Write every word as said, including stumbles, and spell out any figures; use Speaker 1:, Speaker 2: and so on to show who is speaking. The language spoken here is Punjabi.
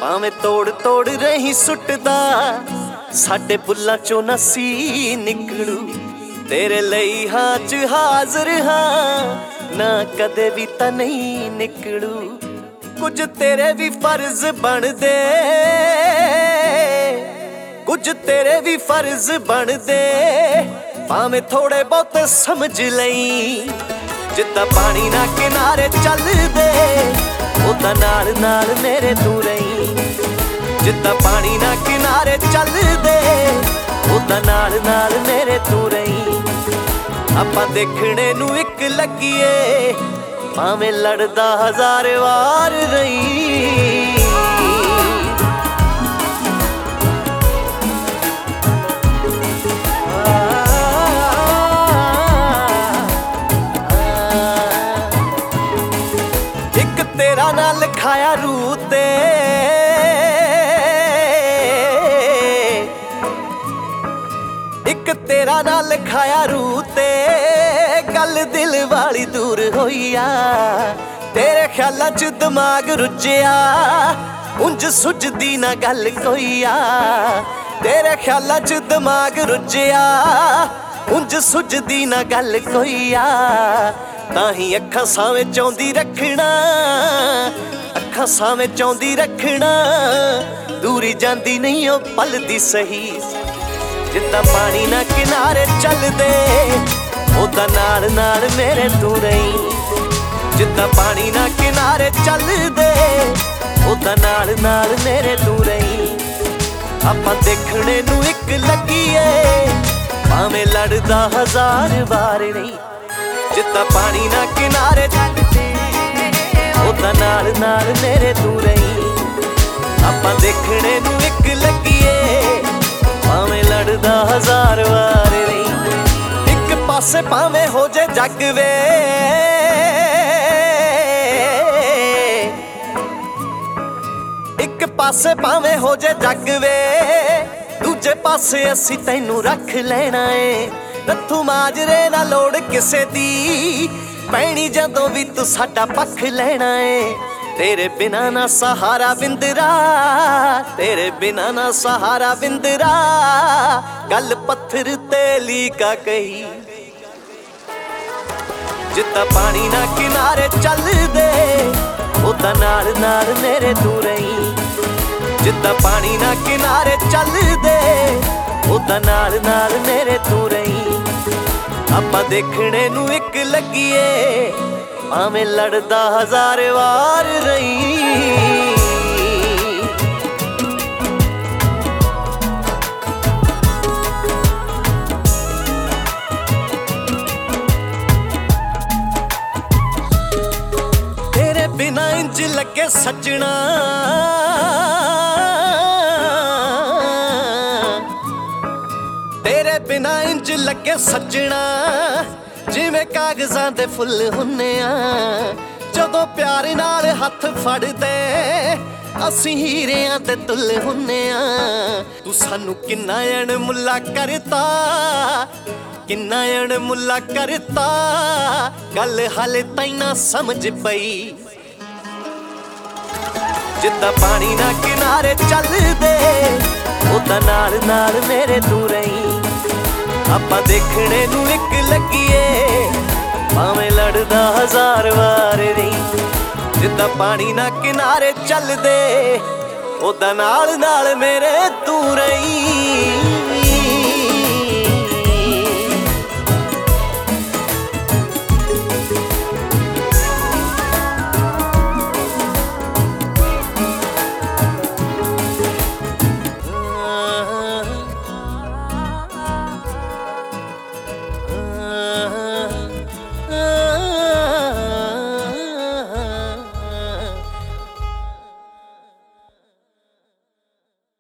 Speaker 1: ਭਾਵੇਂ ਤੋੜ ਤੋੜ ਰਹੀ ਸੁੱਟਦਾ ਸਾਡੇ ਬੁੱਲਾਂ ਚੋਂ ਨਸੀ ਨਿਕਲੂ। ਤੇਰੇ ਲਈ ਹਾਂ ਚ ਹਾਜ਼ਰ ਹਾਂ ਨਾ ਕਦੇ ਵੀ ਤਾਂ ਨਹੀਂ ਨਿਕਲੂ। ਕੁਝ ਤੇਰੇ ਵੀ ਫਰਜ਼ ਬਣਦੇ, ਕੁਝ ਤੇਰੇ ਵੀ ਫਰਜ਼ ਬਣਦੇ, ਭਾਵੇਂ ਥੋੜੇ ਬਹੁਤ ਸਮਝ ਲਈ। ਜਿੱਦਾਂ ਪਾਣੀ ਨਾ ਕਿਨਾਰੇ ਚੱਲਦੇ ਉਦਾਂ ਨਾਲ ਨਾਲ ਮੇਰੇ ਤੂੰ ਰਹੀ। ਜਿੱਦਾਂ ਪਾਣੀ ਨਾ ਕਿਨਾਰੇ ਚੱਲਦੇ ਉਦਾਂ ਨਾਲ ਨਾਲ ਮੇਰੇ ਤੂੰ ਰਹੀ। ਆਪਾਂ ਦੇਖਣੇ ਨੂੰ ਇੱਕ ਲੱਗੀਏ ਭਾਵੇਂ ਲੜਦਾ ਹਜ਼ਾਰ ਵਾਰ ਰਹੀ। ਇੱਕ ਤੇਰਾ ਨਾਂ ਲਿਖਾਇਆ ਰੂਹ ਤੇ, ਇੱਕ ਤੇਰਾ ਨਾਂ ਲਿਖਾਇਆ ਰੂਹ ਤੇ, ਗੱਲ ਦਿਲ ਵਾਲੀ ਦੂਰ ਹੋਈ ਆ। ਤੇਰੇ ਖਿਆਲਾਂ ਚ ਦਿਮਾਗ ਰੁੱਝਿਆ ਉਂਝ ਸੁੱਝਦੀ ਨਾ ਗੱਲ ਕੋਈ ਆ। ਤੇਰੇ ਖਿਆਲਾਂ ਚ ਦਿਮਾਗ ਰੁੱਝਿਆ ਉਂਝ ਸੁੱਝਦੀ ਨਾ ਗੱਲ ਕੋਈ ਆ। ਤਾਂ ਹੀ ਅੱਖਾਂ ਸਾਵੇਂ ਚਾਹੁੰਦੀ ਰੱਖਣਾ, ਅੱਖਾਂ ਸਾਵੇਂ ਚਾਹੁੰਦੀ ਰੱਖਣਾ, ਦੂਰੀ ਜਾਂਦੀ ਨਹੀਂ ਉਹ ਪਲਦੀ ਸਹੀ। ਜਿੱਦਾਂ ਪਾਣੀ ਨਾ ਕਿਨਾਰੇ ਚੱਲਦੇ ਉਦਾਂ ਨਾਲ ਨਾਲ ਮੇਰੇ ਤੂੰ ਰਹੀ। ਜਿੱਦਾਂ ਪਾਣੀ ਨਾ ਕਿਨਾਰੇ ਚੱਲਦੇ ਉਦਾਂ ਨਾਲ ਨਾਲ ਮੇਰੇ ਤੂੰ ਰਹੀ। ਆਪਾਂ ਦੇਖਣੇ ਨੂੰ ਇੱਕ ਲੱਗੀਏ ਭਾਵੇਂ ਲੜਦਾ ਹਜ਼ਾਰ ਵਾਰ ਨਹੀਂ। ਜਿੱਦਾਂ ਪਾਣੀ ਨਾ ਕਿਨਾਰੇ ਚੱਲਦੇ ਉਦਾਂ ਨਾਲ ਨਾਲ ਮੇਰੇ ਤੂੰ ਰਹੀ। ਆਪਾਂ ਦੇਖਣੇ ਨੂੰ ਇੱਕ ਲੱਗੀਏ ਭਾਵੇਂ ਲੜਦਾ ਹਜ਼ਾਰ ਵਾਰ ਨਹੀਂ। ਇੱਕ ਪਾਸੇ ਭਾਵੇਂ ਹੋ ਜੇ ਜੱਗ ਵੇ, ਇੱਕ ਪਾਸੇ ਭਾਵੇਂ ਹੋ ਜੇ ਜੱਗ ਵੇ, ਦੂਜੇ ਪਾਸੇ ਅਸੀਂ ਤੈਨੂੰ ਰੱਖ ਲੈਣਾ ਏ। ਨੱਥੂ ਮਾਜਰੇ ਨਾ ਲੋੜ ਕਿਸੇ ਦੀ ਪੈਣੀ ਜਦੋਂ ਵੀ ਤੂੰ ਸਾਡਾ ਪੱਖ ਲੈਣਾ ਏ। ਤੇਰੇ ਬਿਨਾ ਨਾ ਸਹਾਰਾ ਬਿੰਦਰਾ, ਤੇਰੇ ਬਿਨਾ ਨਾ ਸਹਾਰਾ ਬਿੰਦਰਾ, ਗੱਲ ਪੱਥਰ ਤੇ ਲੀਕਾ ਕਹੀ। ਜਿੱਦਾਂ ਪਾਣੀ ਨਾ ਕਿਨਾਰੇ ਚੱਲਦੇ ਉਦਾਂ ਨਾਲ ਨਾਲ ਮੇਰੇ ਤੂੰ ਰਹੀ। ਜਿੱਦਾਂ ਪਾਣੀ ਨਾ ਕਿਨਾਰੇ ਚੱਲਦੇ ਉਦਾਂ ਨਾਲ ਨਾਲ ਮੇਰੇ ਤੂੰ ਰਹੀ। ਆਪਾਂ ਦੇਖਣੇ ਨੂੰ ਇੱਕ ਲੱਗੀਏ ਭਾਵੇਂ ਲੜਦਾ ਹਜ਼ਾਰ ਵਾਰ ਰਹੀ। ਤੇਰੇ ਬਿਨਾ ਇੰਜ ਲੱਗੇ ਸੱਜਣਾ, ਤੇਰੇ ਬਿਨਾ ਇੰਜ ਲੱਗੇ ਸੱਜਣਾ, ਜਿਵੇਂ ਕਾਗਜ਼ਾਂ ਦੇ ਫੁੱਲ ਹੁੰਨੇ ਆ। ਜਦੋਂ ਪਿਆਰ ਨਾਲ ਹੱਥ ਫੜਦੇ ਅਸੀਂ ਹੀਰਿਆਂ ਦੇ ਤੁੱਲ ਹੁੰਨੇ ਆ। ਤੂੰ ਸਾਨੂੰ ਕਿੰਨਾ ਅਣਮੁੱਲਾ ਕਰਤਾ, ਕਿੰਨਾ ਅਣਮੁੱਲਾ ਕਰਤਾ, ਗੱਲ ਹਾਲੇ ਤਾਈਂ ਨਾ ਸਮਝ ਪਈ। ਜਿੱਦਾਂ ਪਾਣੀ ਨਾ ਕਿਨਾਰੇ ਚੱਲਦੇ ਉਦਾਂ ਨਾਲ ਨਾਲ ਮੇਰੇ ਤੂੰ ਰਹੀ। ਆਪਾਂ ਦੇਖਣੇ ਨੂੰ ਇੱਕ ਲੱਗੀਏ ਭਾਵੇਂ ਲੜਦਾ ਹਜ਼ਾਰ ਵਾਰ ਨਹੀਂ। ਜਿੱਦਾਂ ਪਾਣੀ ਨਾ ਕਿਨਾਰੇ ਚੱਲਦੇ ਉਦਾਂ ਨਾਲ ਨਾਲ ਮੇਰੇ ਤੂੰ ਰਹੀ।